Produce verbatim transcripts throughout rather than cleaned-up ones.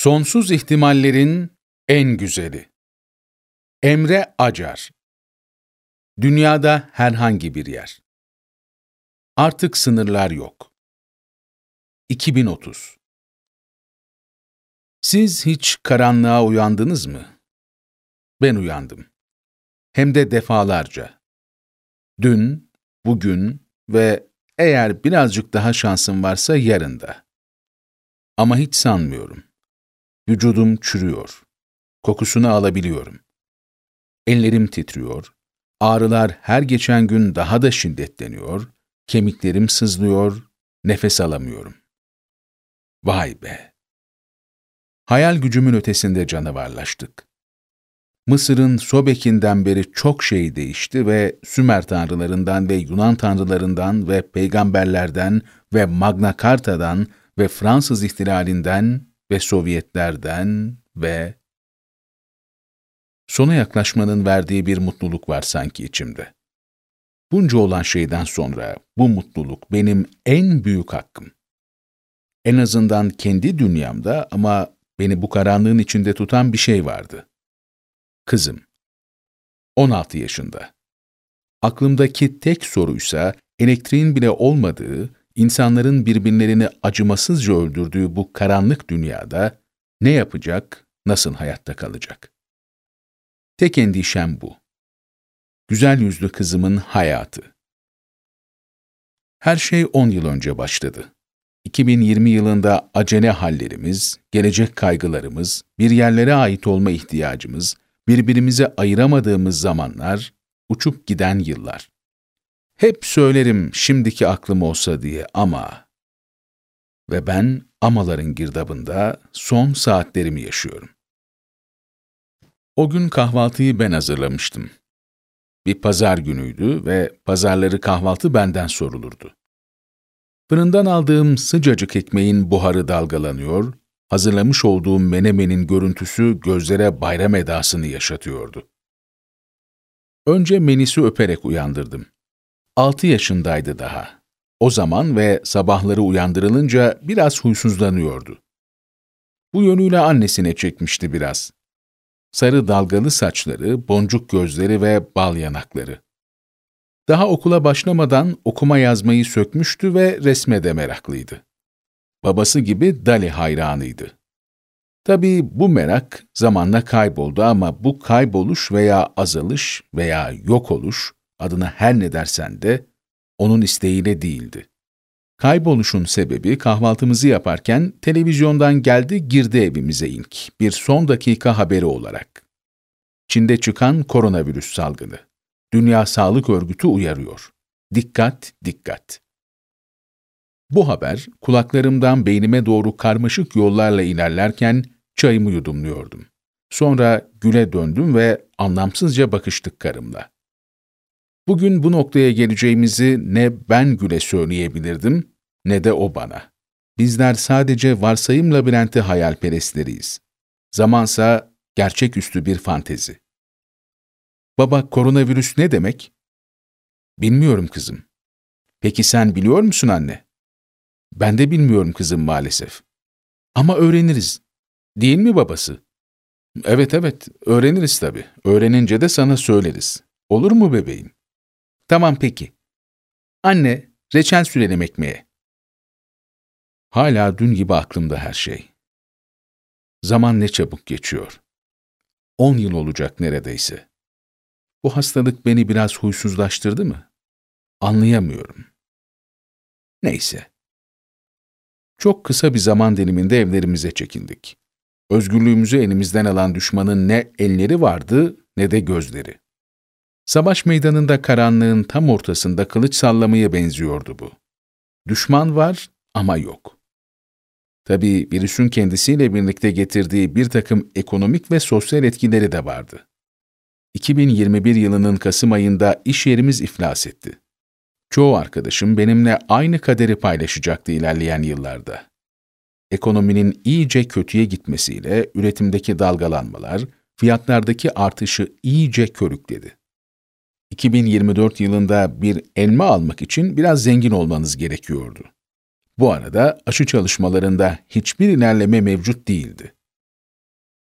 Sonsuz ihtimallerin en güzeli. Emre Acar. Dünyada herhangi bir yer. Artık sınırlar yok. iki bin otuz. Siz hiç karanlığa uyandınız mı? Ben uyandım. Hem de defalarca. Dün, bugün ve eğer birazcık daha şansım varsa yarın da. Ama hiç sanmıyorum. Vücudum çürüyor. Kokusunu alabiliyorum. Ellerim titriyor. Ağrılar her geçen gün daha da şiddetleniyor. Kemiklerim sızlıyor. Nefes alamıyorum. Vay be! Hayal gücümün ötesinde canavarlaştık. Mısır'ın Sobek'inden beri çok şey değişti ve Sümer tanrılarından ve Yunan tanrılarından ve peygamberlerden ve Magna Carta'dan ve Fransız ihtilalinden ve Sovyetlerden ve... Sona yaklaşmanın verdiği bir mutluluk var sanki içimde. Bunca olan şeyden sonra bu mutluluk benim en büyük hakkım. En azından kendi dünyamda ama beni bu karanlığın içinde tutan bir şey vardı. Kızım. on altı yaşında. Aklımdaki tek soruysa elektriğin bile olmadığı, insanların birbirlerini acımasızca öldürdüğü bu karanlık dünyada ne yapacak, nasıl hayatta kalacak? Tek endişem bu. Güzel yüzlü kızımın hayatı. Her şey on yıl önce başladı. iki bin yirmi yılında acele hallerimiz, gelecek kaygılarımız, bir yerlere ait olma ihtiyacımız, birbirimize ayıramadığımız zamanlar, uçup giden yıllar. Hep söylerim şimdiki aklım olsa diye ama... Ve ben amaların girdabında son saatlerimi yaşıyorum. O gün kahvaltıyı ben hazırlamıştım. Bir pazar günüydü ve pazarları kahvaltı benden sorulurdu. Fırından aldığım sıcacık ekmeğin buharı dalgalanıyor, hazırlamış olduğum menemenin görüntüsü gözlere bayram edasını yaşatıyordu. Önce Melis'i öperek uyandırdım. Altı yaşındaydı daha. O zaman ve sabahları uyandırılınca biraz huysuzlanıyordu. Bu yönüyle annesine çekmişti biraz. Sarı dalgalı saçları, boncuk gözleri ve bal yanakları. Daha okula başlamadan okuma yazmayı sökmüştü ve resme de meraklıydı. Babası gibi Dali hayranıydı. Tabii bu merak zamanla kayboldu ama bu kayboluş veya azalış veya yok oluş, adına her ne dersen de, onun isteğiyle değildi. Kayboluşun sebebi kahvaltımızı yaparken televizyondan geldi girdi evimize ilk, bir son dakika haberi olarak. Çin'de çıkan koronavirüs salgını. Dünya Sağlık Örgütü uyarıyor. Dikkat, dikkat. Bu haber kulaklarımdan beynime doğru karmaşık yollarla ilerlerken çayımı yudumluyordum. Sonra Gül'e döndüm ve anlamsızca bakıştık karımla. Bugün bu noktaya geleceğimizi ne ben Gül'e söyleyebilirdim, ne de o bana. Bizler sadece varsayım labirenti hayalperestleriyiz. Zamansa gerçeküstü bir fantezi. Baba, koronavirüs ne demek? Bilmiyorum kızım. Peki sen biliyor musun anne? Ben de bilmiyorum kızım maalesef. Ama öğreniriz. Değil mi babası? Evet evet, öğreniriz tabii. Öğrenince de sana söyleriz. Olur mu bebeğim? Tamam peki. Anne, reçel sürelim ekmeğe. Hala dün gibi aklımda her şey. Zaman ne çabuk geçiyor. On yıl olacak neredeyse. Bu hastalık beni biraz huysuzlaştırdı mı? Anlayamıyorum. Neyse. Çok kısa bir zaman diliminde evlerimize çekildik. Özgürlüğümüzü elimizden alan düşmanın ne elleri vardı ne de gözleri. Savaş meydanında karanlığın tam ortasında kılıç sallamaya benziyordu bu. Düşman var ama yok. Tabii virüsün kendisiyle birlikte getirdiği bir takım ekonomik ve sosyal etkileri de vardı. iki bin yirmi bir yılının Kasım ayında iş yerimiz iflas etti. Çoğu arkadaşım benimle aynı kaderi paylaşacaktı ilerleyen yıllarda. Ekonominin iyice kötüye gitmesiyle üretimdeki dalgalanmalar, fiyatlardaki artışı iyice körükledi. iki bin yirmi dört yılında bir elma almak için biraz zengin olmanız gerekiyordu. Bu arada aşı çalışmalarında hiçbir ilerleme mevcut değildi.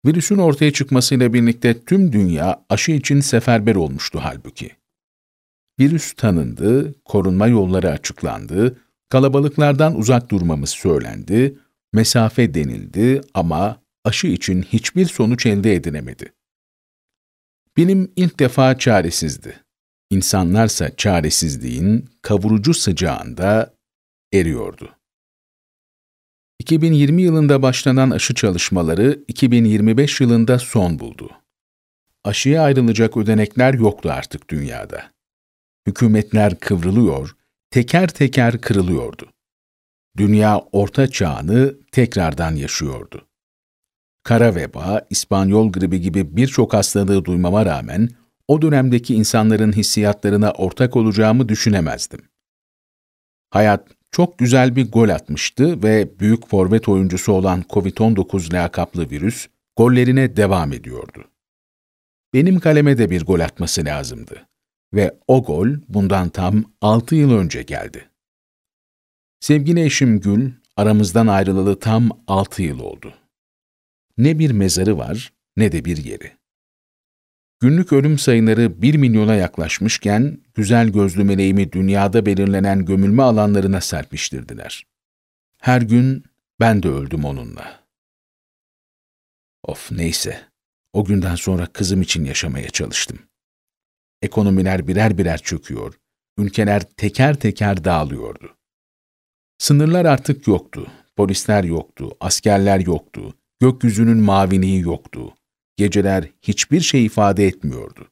Virüsün ortaya çıkmasıyla birlikte tüm dünya aşı için seferber olmuştu halbuki. Virüs tanındı, korunma yolları açıklandı, kalabalıklardan uzak durmamız söylendi, mesafe denildi ama aşı için hiçbir sonuç elde edilemedi. Bilim ilk defa çaresizdi. İnsanlarsa çaresizliğin kavurucu sıcağında eriyordu. iki bin yirmi yılında başlanan aşı çalışmaları iki bin yirmi beş yılında son buldu. Aşıya ayrılacak ödenekler yoktu artık dünyada. Hükümetler kıvrılıyor, teker teker kırılıyordu. Dünya orta çağını tekrardan yaşıyordu. Kara veba, İspanyol gribi gibi birçok hastalığı duymama rağmen o dönemdeki insanların hissiyatlarına ortak olacağımı düşünemezdim. Hayat çok güzel bir gol atmıştı ve büyük forvet oyuncusu olan kovid on dokuz lakaplı virüs gollerine devam ediyordu. Benim kaleme de bir gol atması lazımdı ve o gol bundan tam altı yıl önce geldi. Sevgili eşim Gül, aramızdan ayrılalı tam altı yıl oldu. Ne bir mezarı var, ne de bir yeri. Günlük ölüm sayıları bir milyona yaklaşmışken, güzel gözlü meleğimi dünyada belirlenen gömülme alanlarına serpiştirdiler. Her gün ben de öldüm onunla. Of neyse, o günden sonra kızım için yaşamaya çalıştım. Ekonomiler birer birer çöküyor, ülkeler teker teker dağılıyordu. Sınırlar artık yoktu, polisler yoktu, askerler yoktu, gökyüzünün maviliği yoktu. Geceler hiçbir şey ifade etmiyordu.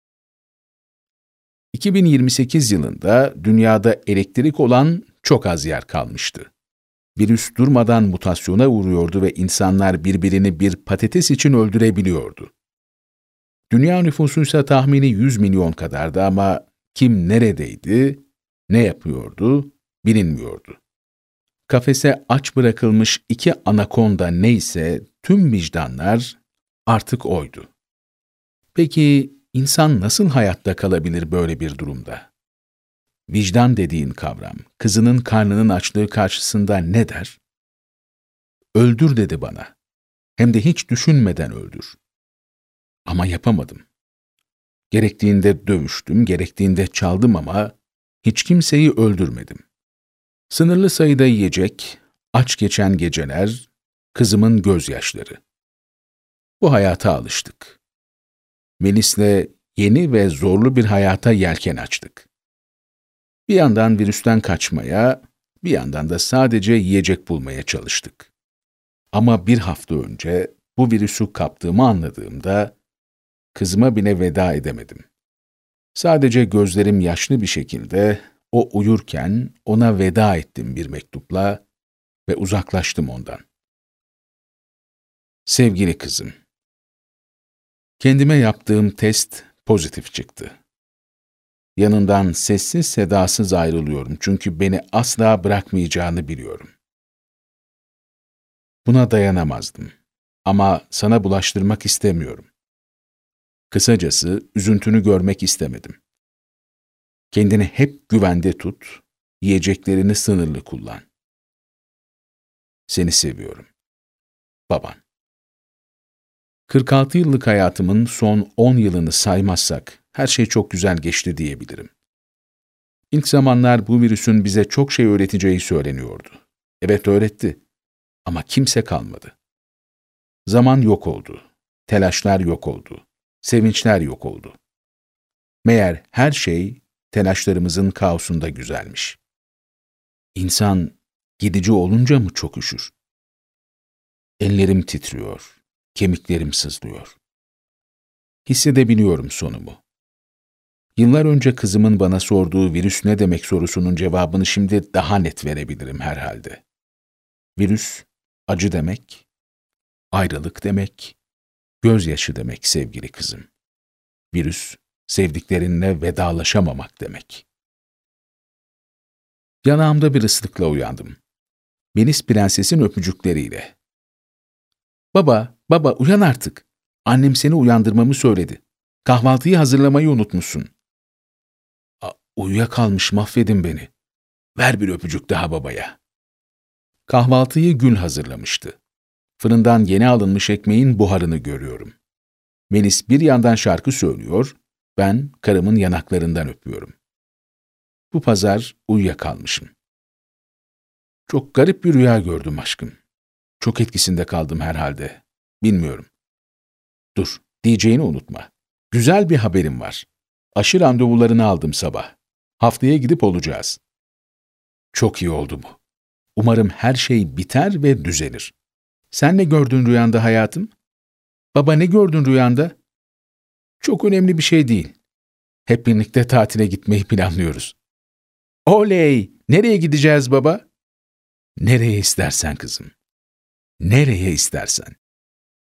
iki bin yirmi sekiz yılında dünyada elektrik olan çok az yer kalmıştı. Virüs durmadan mutasyona uğruyordu ve insanlar birbirini bir patates için öldürebiliyordu. Dünya nüfusu ise tahmini yüz milyon kadardı ama kim neredeydi, ne yapıyordu bilinmiyordu. Kafese aç bırakılmış iki anakonda neyse tüm vicdanlar artık oydu. Peki insan nasıl hayatta kalabilir böyle bir durumda? Vicdan dediğin kavram, kızının karnının açlığı karşısında ne der? Öldür dedi bana. Hem de hiç düşünmeden öldür. Ama yapamadım. Gerektiğinde dövüştüm, gerektiğinde çaldım ama hiç kimseyi öldürmedim. Sınırlı sayıda yiyecek, aç geçen geceler, kızımın gözyaşları. Bu hayata alıştık. Melis'le yeni ve zorlu bir hayata yelken açtık. Bir yandan virüsten kaçmaya, bir yandan da sadece yiyecek bulmaya çalıştık. Ama bir hafta önce bu virüsü kaptığımı anladığımda kızıma bile veda edemedim. Sadece gözlerim yaşlı bir şekilde o uyurken ona veda ettim bir mektupla ve uzaklaştım ondan. Sevgili kızım, kendime yaptığım test pozitif çıktı. Yanından sessiz sedasız ayrılıyorum çünkü beni asla bırakmayacağını biliyorum. Buna dayanamazdım ama sana bulaştırmak istemiyorum. Kısacası üzüntünü görmek istemedim. Kendini hep güvende tut, yiyeceklerini sınırlı kullan. Seni seviyorum. Baban. kırk altı yıllık hayatımın son on yılını saymazsak her şey çok güzel geçti diyebilirim. İlk zamanlar bu virüsün bize çok şey öğreteceği söyleniyordu. Evet öğretti ama kimse kalmadı. Zaman yok oldu, telaşlar yok oldu, sevinçler yok oldu. Meğer her şey telaşlarımızın kaosunda güzelmiş. İnsan gidici olunca mı çok üşür? Ellerim titriyor. Kemiklerim sızlıyor. Hissedebiliyorum sonumu. Yıllar önce kızımın bana sorduğu virüs ne demek sorusunun cevabını şimdi daha net verebilirim herhalde. Virüs, acı demek, ayrılık demek, gözyaşı demek sevgili kızım. Virüs, sevdiklerinle vedalaşamamak demek. Yanağımda bir ıslıkla uyandım. Melis prensesin öpücükleriyle. Baba, baba uyan artık. Annem seni uyandırmamı söyledi. Kahvaltıyı hazırlamayı unutmuşsun. A, uyuyakalmış mahvedin beni. Ver bir öpücük daha babaya. Kahvaltıyı Gül hazırlamıştı. Fırından yeni alınmış ekmeğin buharını görüyorum. Melis bir yandan şarkı söylüyor, ben karımın yanaklarından öpüyorum. Bu pazar uyuyakalmışım. Çok garip bir rüya gördüm aşkım. Çok etkisinde kaldım herhalde. Bilmiyorum. Dur, diyeceğini unutma. Güzel bir haberim var. Aşı randevularını aldım sabah. Haftaya gidip olacağız. Çok iyi oldu bu. Umarım her şey biter ve düzelir. Sen ne gördün rüyanda hayatım? Baba ne gördün rüyanda? Çok önemli bir şey değil. Hep birlikte tatile gitmeyi planlıyoruz. Oley! Nereye gideceğiz baba? Nereye istersen kızım. Nereye istersen.